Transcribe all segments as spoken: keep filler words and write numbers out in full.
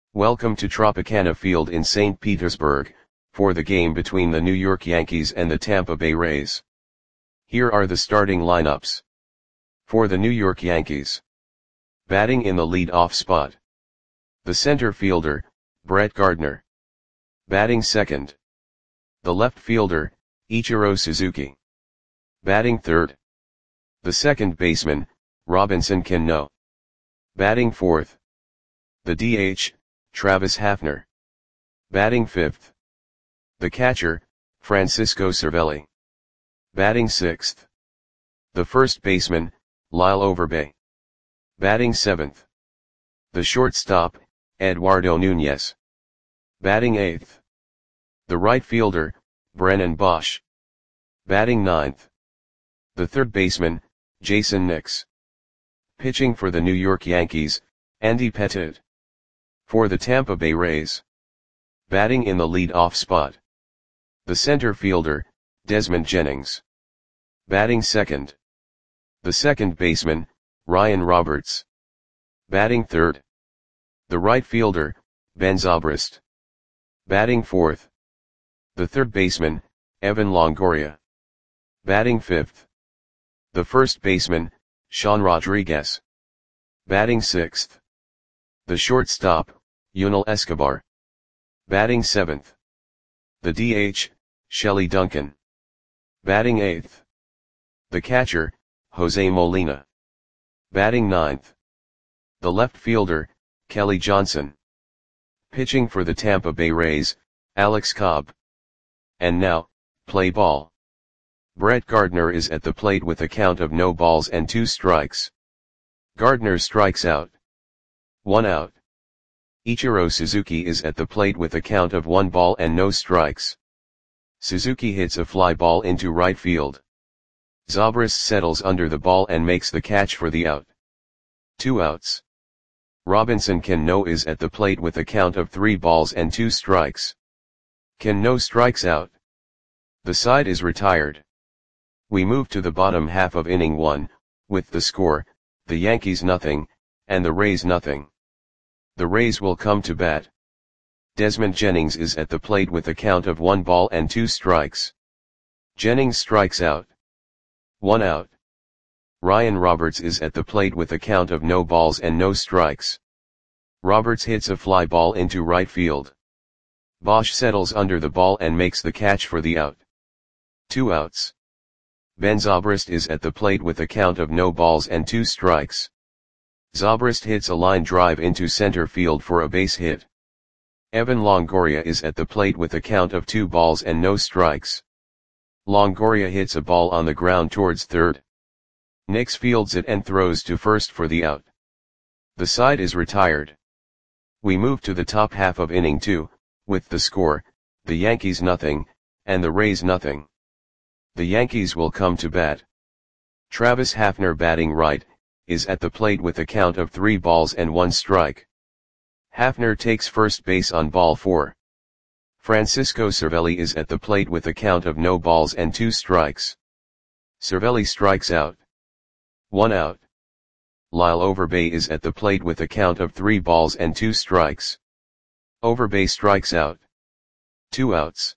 Welcome to Tropicana Field in Saint Petersburg, for the game between the New York Yankees and the Tampa Bay Rays. Here are the starting lineups. For the New York Yankees. Batting in the lead-off spot. The center fielder, Brett Gardner. Batting second. The left fielder, Ichiro Suzuki. Batting third. The second baseman, Robinson Cano. Batting fourth. The D H, Travis Hafner. Batting fifth. The catcher, Francisco Cervelli. Batting sixth. The first baseman, Lyle Overbay. Batting seventh. The shortstop, Eduardo Nunez. Batting eighth. The right fielder, Brennan Bosch. Batting ninth. The third baseman, Jason Nix. Pitching for the New York Yankees, Andy Pettitte. For the Tampa Bay Rays. Batting in the lead-off spot. The center fielder, Desmond Jennings. Batting second. The second baseman, Ryan Roberts. Batting third. The right fielder, Ben Zobrist. Batting fourth. The third baseman, Evan Longoria. Batting fifth. The first baseman, Sean Rodriguez. Batting sixth. The shortstop, Yunel Escobar. Batting seventh. The D H, Shelley Duncan. Batting eighth. The catcher, Jose Molina. Batting ninth. The left fielder, Kelly Johnson. Pitching for the Tampa Bay Rays, Alex Cobb. And now, play ball. Brett Gardner is at the plate with a count of no balls and two strikes. Gardner strikes out. One out. Ichiro Suzuki is at the plate with a count of one ball and no strikes. Suzuki hits a fly ball into right field. Zobrist settles under the ball and makes the catch for the out. Two outs. Robinson Cano is at the plate with a count of three balls and two strikes. Cano strikes out. The side is retired. We move to the bottom half of inning one, with the score, the Yankees nothing, and the Rays nothing. The Rays will come to bat. Desmond Jennings is at the plate with a count of one ball and two strikes. Jennings strikes out. One out. Ryan Roberts is at the plate with a count of no balls and no strikes. Roberts hits a fly ball into right field. Bosch settles under the ball and makes the catch for the out. Two outs. Ben Zobrist is at the plate with a count of no balls and two strikes. Zobrist hits a line drive into center field for a base hit. Evan Longoria is at the plate with a count of two balls and no strikes. Longoria hits a ball on the ground towards third. Nix fields it and throws to first for the out. The side is retired. We move to the top half of inning two, with the score, the Yankees nothing, and the Rays nothing. The Yankees will come to bat. Travis Hafner batting right, is at the plate with a count of three balls and one strike. Hafner takes first base on ball four. Francisco Cervelli is at the plate with a count of no balls and two strikes. Cervelli strikes out. One out. Lyle Overbay is at the plate with a count of three balls and two strikes. Overbay strikes out. Two outs.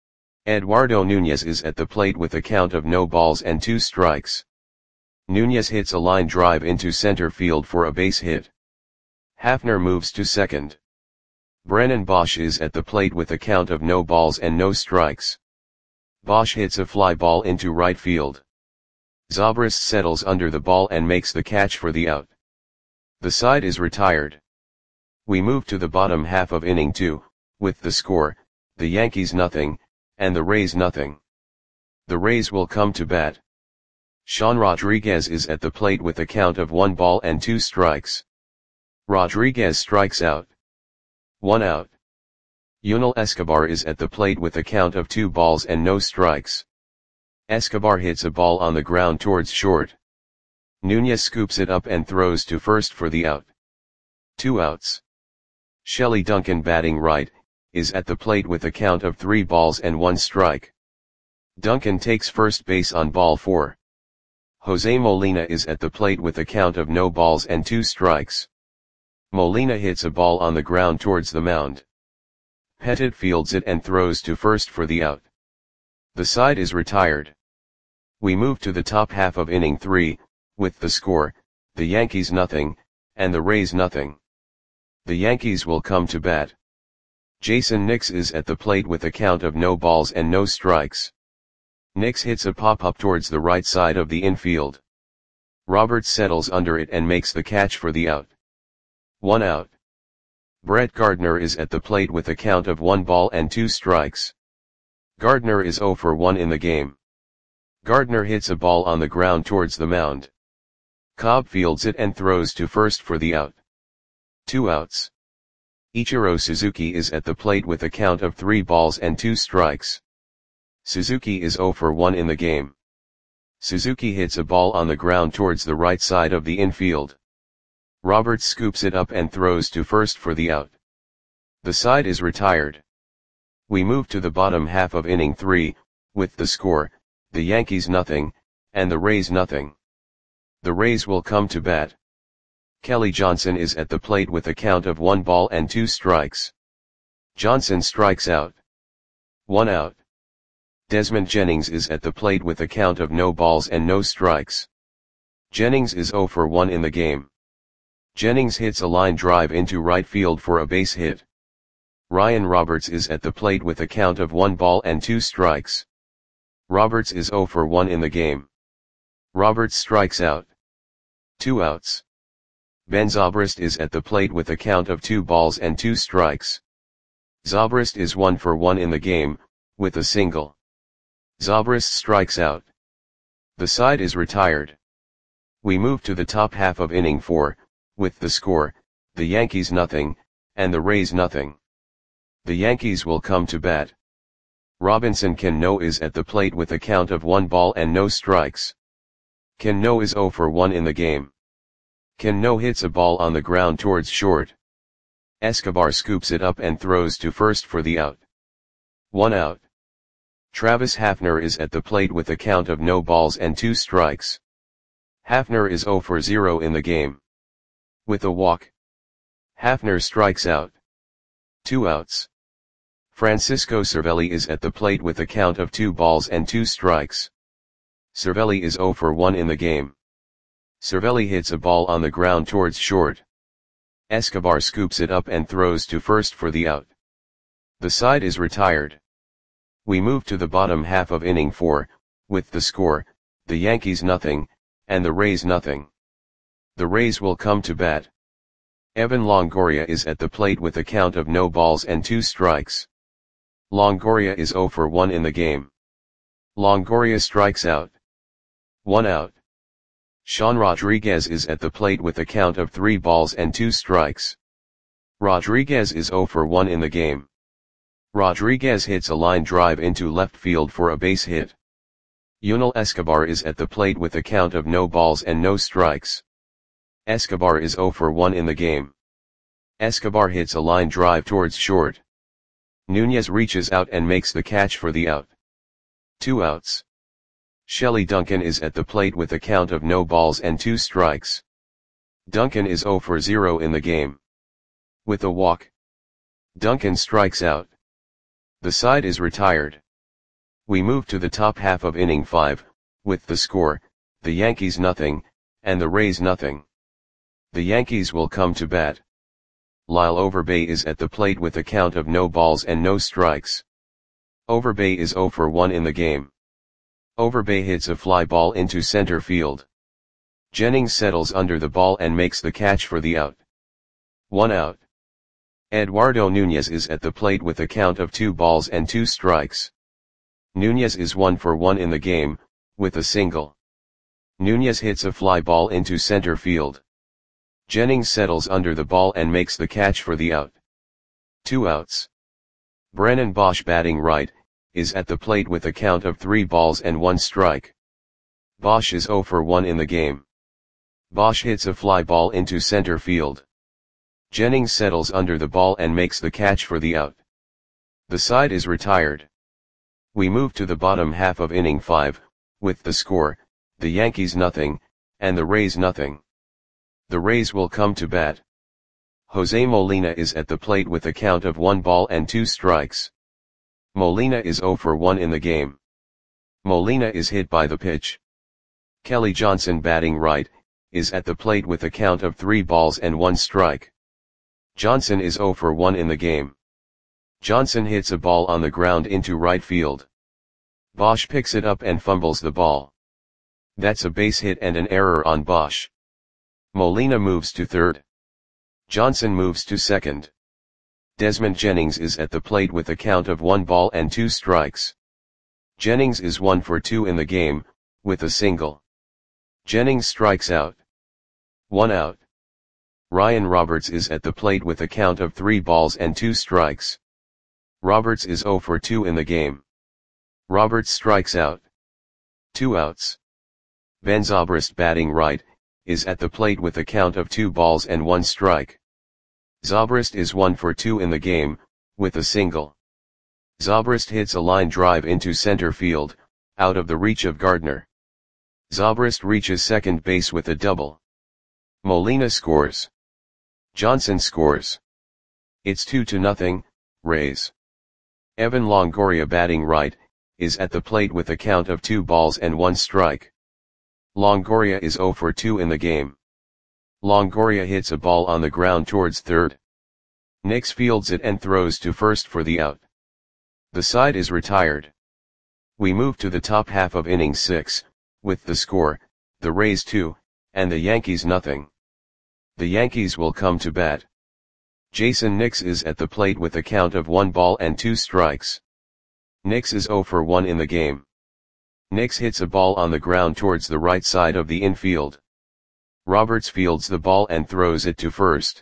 Eduardo Nunez is at the plate with a count of no balls and two strikes. Nunez hits a line drive into center field for a base hit. Hafner moves to second. Brennan Bosch is at the plate with a count of no balls and no strikes. Bosch hits a fly ball into right field. Zobrist settles under the ball and makes the catch for the out. The side is retired. We move to the bottom half of inning two, with the score, the Yankees nothing, and the Rays nothing. The Rays will come to bat. Sean Rodriguez is at the plate with a count of one ball and two strikes. Rodriguez strikes out. One out. Yunel Escobar is at the plate with a count of two balls and no strikes. Escobar hits a ball on the ground towards short. Nunez scoops it up and throws to first for the out. Two outs. Shelley Duncan batting right, is at the plate with a count of three balls and one strike. Duncan takes first base on ball four. Jose Molina is at the plate with a count of no balls and two strikes. Molina hits a ball on the ground towards the mound. Pettit fields it and throws to first for the out. The side is retired. We move to the top half of inning three, with the score, the Yankees nothing, and the Rays nothing. The Yankees will come to bat. Jason Nix is at the plate with a count of no balls and no strikes. Nix hits a pop-up towards the right side of the infield. Roberts settles under it and makes the catch for the out. One out. Brett Gardner is at the plate with a count of one ball and two strikes. Gardner is oh for one in the game. Gardner hits a ball on the ground towards the mound. Cobb fields it and throws to first for the out. Two outs. Ichiro Suzuki is at the plate with a count of three balls and two strikes. Suzuki is oh for one in the game. Suzuki hits a ball on the ground towards the right side of the infield. Roberts scoops it up and throws to first for the out. The side is retired. We move to the bottom half of inning three, with the score, the Yankees nothing, and the Rays nothing. The Rays will come to bat. Kelly Johnson is at the plate with a count of one ball and two strikes. Johnson strikes out. One out. Desmond Jennings is at the plate with a count of no balls and no strikes. Jennings is oh for one in the game. Jennings hits a line drive into right field for a base hit. Ryan Roberts is at the plate with a count of one ball and two strikes. Roberts is oh for one in the game. Roberts strikes out. Two outs. Ben Zobrist is at the plate with a count of two balls and two strikes. Zobrist is one for one in the game, with a single. Zobrist strikes out. The side is retired. We move to the top half of inning four, with the score, the Yankees nothing, and the Rays nothing. The Yankees will come to bat. Robinson Cano is at the plate with a count of one ball and no strikes. Cano is oh for one in the game. Cano hits a ball on the ground towards short. Escobar scoops it up and throws to first for the out. One out. Travis Hafner is at the plate with a count of no balls and two strikes. Hafner is oh for zero in the game. With a walk, Hafner strikes out. Two outs. Francisco Cervelli is at the plate with a count of two balls and two strikes. Cervelli is oh for one in the game. Cervelli hits a ball on the ground towards short. Escobar scoops it up and throws to first for the out. The side is retired. We move to the bottom half of inning four, with the score, the Yankees nothing, and the Rays nothing. The Rays will come to bat. Evan Longoria is at the plate with a count of no balls and two strikes. Longoria is oh for one in the game. Longoria strikes out. One out. Sean Rodriguez is at the plate with a count of three balls and two strikes. Rodriguez is oh for one in the game. Rodriguez hits a line drive into left field for a base hit. Yunel Escobar is at the plate with a count of no balls and no strikes. Escobar is oh for one in the game. Escobar hits a line drive towards short. Nunez reaches out and makes the catch for the out. Two outs. Shelley Duncan is at the plate with a count of no balls and two strikes. Duncan is oh for zero in the game. With a walk, Duncan strikes out. The side is retired. We move to the top half of inning five, with the score, the Yankees nothing, and the Rays nothing. The Yankees will come to bat. Lyle Overbay is at the plate with a count of no balls and no strikes. Overbay is oh for one in the game. Overbay hits a fly ball into center field. Jennings settles under the ball and makes the catch for the out. One out. Eduardo Nunez is at the plate with a count of two balls and two strikes. Nunez is one for one in the game, with a single. Nunez hits a fly ball into center field. Jennings settles under the ball and makes the catch for the out. Two outs. Brennan Bosch, batting right, is at the plate with a count of three balls and one strike. Bosch is oh for one in the game. Bosch hits a fly ball into center field. Jennings settles under the ball and makes the catch for the out. The side is retired. We move to the bottom half of inning five, with the score, the Yankees nothing, and the Rays nothing. The Rays will come to bat. Jose Molina is at the plate with a count of one ball and two strikes. Molina is zero for one in the game. Molina is hit by the pitch. Kelly Johnson, batting right, is at the plate with a count of three balls and one strike. Johnson is zero for one in the game. Johnson hits a ball on the ground into right field. Bosch picks it up and fumbles the ball. That's a base hit and an error on Bosch. Molina moves to third. Johnson moves to second. Desmond Jennings is at the plate with a count of one ball and two strikes. Jennings is one for two in the game, with a single. Jennings strikes out. One out. Ryan Roberts is at the plate with a count of three balls and two strikes. Roberts is zero for two in the game. Roberts strikes out. Two outs. Ben Zobrist, batting right, is at the plate with a count of two balls and one strike. Zobrist is one for two in the game, with a single. Zobrist hits a line drive into center field, out of the reach of Gardner. Zobrist reaches second base with a double. Molina scores. Johnson scores. It's two to nothing, Rays. Evan Longoria, batting right, is at the plate with a count of two balls and one strike. Longoria is zero for two in the game. Longoria hits a ball on the ground towards third. Nix fields it and throws to first for the out. The side is retired. We move to the top half of inning six, with the score, the Rays two, and the Yankees nothing. The Yankees will come to bat. Jason Nix is at the plate with a count of one ball and two strikes. Nix is zero for one in the game. Nix hits a ball on the ground towards the right side of the infield. Roberts fields the ball and throws it to first.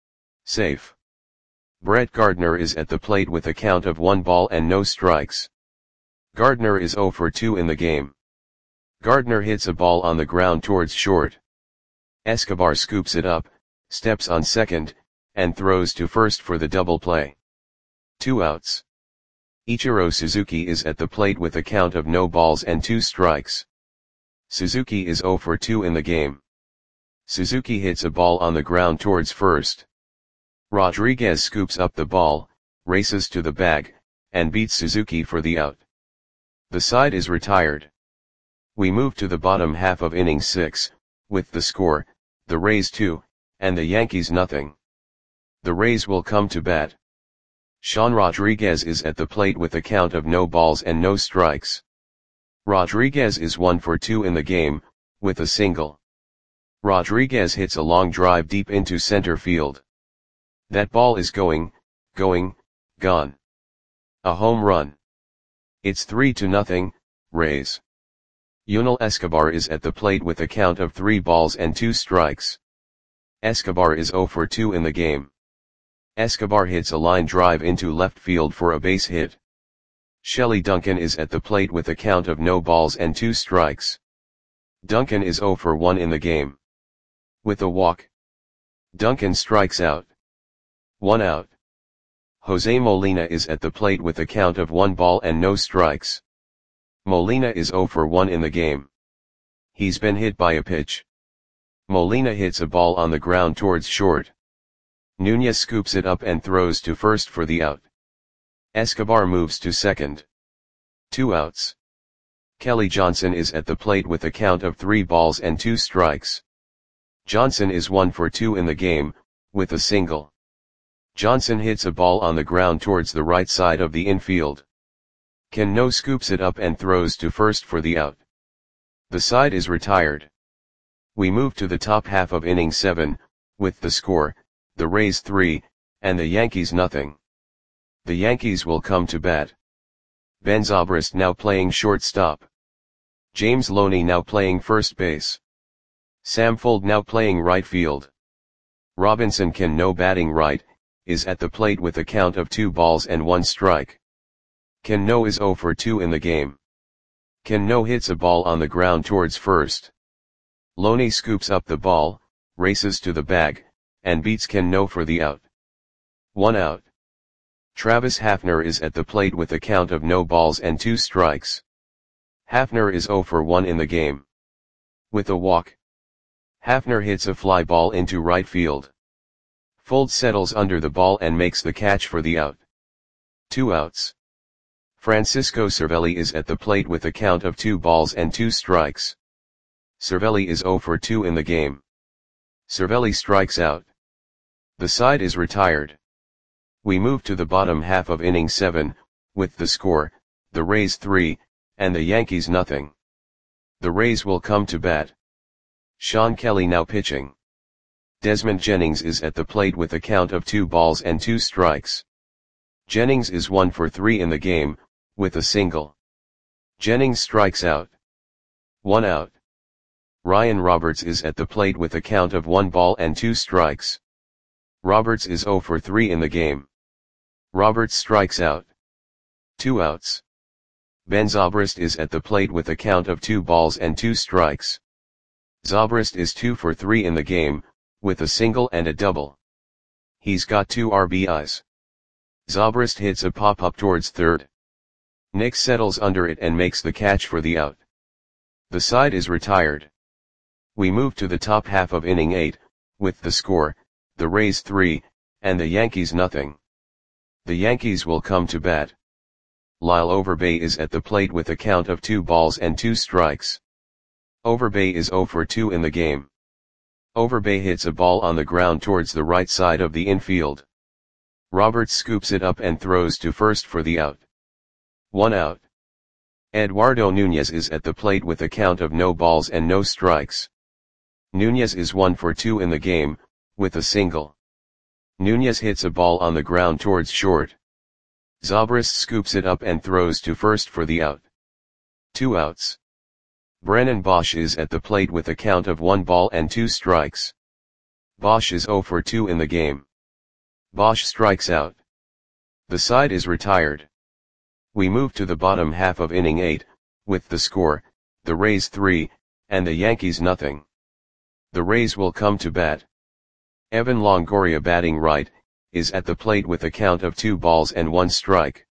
Safe. Brett Gardner is at the plate with a count of one ball and no strikes. Gardner is zero for two in the game. Gardner hits a ball on the ground towards short. Escobar scoops it up, steps on second, and throws to first for the double play. Two outs. Ichiro Suzuki is at the plate with a count of no balls and two strikes. Suzuki is zero for two in the game. Suzuki hits a ball on the ground towards first. Rodriguez scoops up the ball, races to the bag, and beats Suzuki for the out. The side is retired. We move to the bottom half of inning six, with the score, the Rays two, and the Yankees nothing. The Rays will come to bat. Sean Rodriguez is at the plate with a count of no balls and no strikes. Rodriguez is one for two in the game, with a single. Rodriguez hits a long drive deep into center field. That ball is going, going, gone. A home run. It's three to nothing, Rays. Yunel Escobar is at the plate with a count of three balls and two strikes. Escobar is zero for two in the game. Escobar hits a line drive into left field for a base hit. Shelley Duncan is at the plate with a count of no balls and two strikes. Duncan is zero for one in the game. With a walk. Duncan strikes out. One out. Jose Molina is at the plate with a count of one ball and no strikes. Molina is zero for one in the game. He's been hit by a pitch. Molina hits a ball on the ground towards short. Nunez scoops it up and throws to first for the out. Escobar moves to second. Two outs. Kelly Johnson is at the plate with a count of three balls and two strikes. Johnson is one for two in the game, with a single. Johnson hits a ball on the ground towards the right side of the infield. Cano scoops it up and throws to first for the out. The side is retired. We move to the top half of inning seven, with the score, the Rays three, and the Yankees nothing. The Yankees will come to bat. Ben Zobrist now playing shortstop. James Loney now playing first base. Sam Fuld now playing right field. Robinson Cano, batting right, is at the plate with a count of two balls and one strike. Cano is zero for two in the game. Cano hits a ball on the ground towards first. Loney scoops up the ball, races to the bag, and beats Cano for the out. One out. Travis Hafner is at the plate with a count of no balls and two strikes. Hafner is zero for one in the game. With a walk. Hafner hits a fly ball into right field. Fuld settles under the ball and makes the catch for the out. Two outs. Francisco Cervelli is at the plate with a count of two balls and two strikes. Cervelli is zero for two in the game. Cervelli strikes out. The side is retired. We move to the bottom half of inning seven, with the score, the Rays three, and the Yankees nothing. The Rays will come to bat. Sean Kelly now pitching. Desmond Jennings is at the plate with a count of two balls and two strikes. Jennings is one for three in the game, with a single. Jennings strikes out. One out. Ryan Roberts is at the plate with a count of one ball and two strikes. Roberts is zero for three in the game. Roberts strikes out. Two outs. Ben Zobrist is at the plate with a count of two balls and two strikes. Zobrist is two for three in the game, with a single and a double. He's got two R B Is. Zobrist hits a pop-up towards third. Nick settles under it and makes the catch for the out. The side is retired. We move to the top half of inning eight, with the score, the Rays three, and the Yankees nothing. The Yankees will come to bat. Lyle Overbay is at the plate with a count of two balls and two strikes. Overbay is zero for two in the game. Overbay hits a ball on the ground towards the right side of the infield. Roberts scoops it up and throws to first for the out. One out. Eduardo Nunez is at the plate with a count of no balls and no strikes. Nunez is one for two in the game, with a single. Nunez hits a ball on the ground towards short. Zobrist scoops it up and throws to first for the out. Two outs. Brennan Bosch is at the plate with a count of one ball and two strikes. Bosch is zero for two in the game. Bosch strikes out. The side is retired. We move to the bottom half of inning eight, with the score, the Rays three, and the Yankees nothing. The Rays will come to bat. Evan Longoria batting right, is at the plate with a count of two balls and one strike.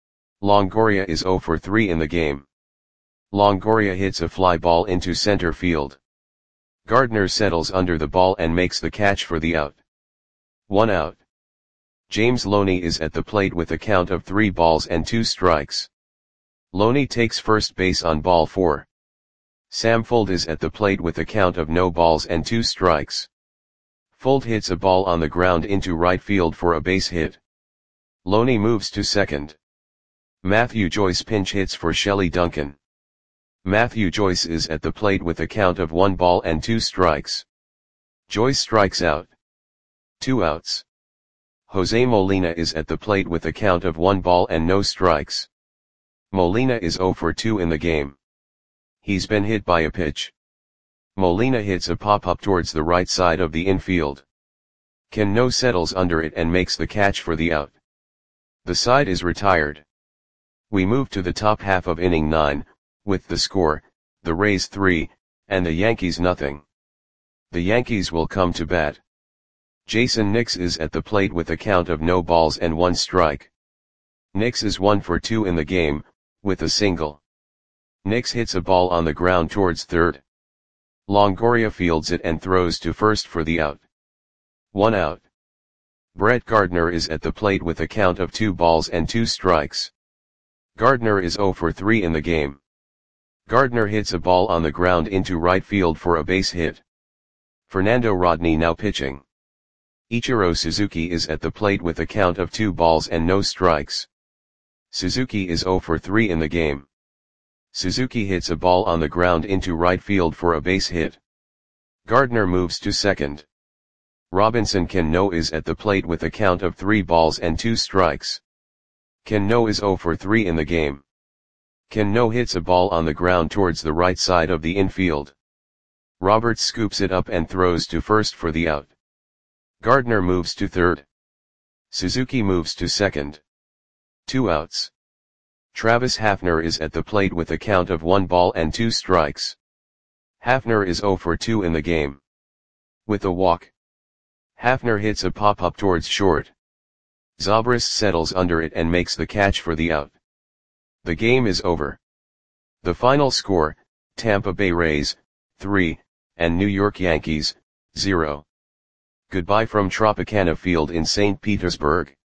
Longoria is zero for three in the game. Longoria hits a fly ball into center field. Gardner settles under the ball and makes the catch for the out. One out. James Loney is at the plate with a count of three balls and two strikes. Loney takes first base on ball four. Sam Fuld is at the plate with a count of no balls and two strikes. Fuld hits a ball on the ground into right field for a base hit. Loney moves to second. Matthew Joyce pinch hits for Shelley Duncan. Matthew Joyce is at the plate with a count of one ball and two strikes. Joyce strikes out. Two outs. Jose Molina is at the plate with a count of one ball and no strikes. Molina is zero for two in the game. He's been hit by a pitch. Molina hits a pop-up towards the right side of the infield. Cano settles under it and makes the catch for the out. The side is retired. We move to the top half of inning nine, with the score, the Rays three, and the Yankees nothing. The Yankees will come to bat. Jason Nix is at the plate with a count of no balls and one strike. Nix is one for two in the game, with a single. Nix hits a ball on the ground towards third. Longoria fields it and throws to first for the out. One out. Brett Gardner is at the plate with a count of two balls and two strikes. Gardner is zero for three in the game. Gardner hits a ball on the ground into right field for a base hit. Fernando Rodney now pitching. Ichiro Suzuki is at the plate with a count of two balls and no strikes. Suzuki is zero for three in the game. Suzuki hits a ball on the ground into right field for a base hit. Gardner moves to second. Robinson Cano is at the plate with a count of three balls and two strikes. Cano is zero for three in the game. Cano hits a ball on the ground towards the right side of the infield. Roberts scoops it up and throws to first for the out. Gardner moves to third. Suzuki moves to second. Two outs. Travis Hafner is at the plate with a count of one ball and two strikes. Hafner is zero for two in the game. With a walk. Hafner hits a pop-up towards short. Zobrist settles under it and makes the catch for the out. The game is over. The final score, Tampa Bay Rays, three, and New York Yankees, zero. Goodbye from Tropicana Field in Saint Petersburg.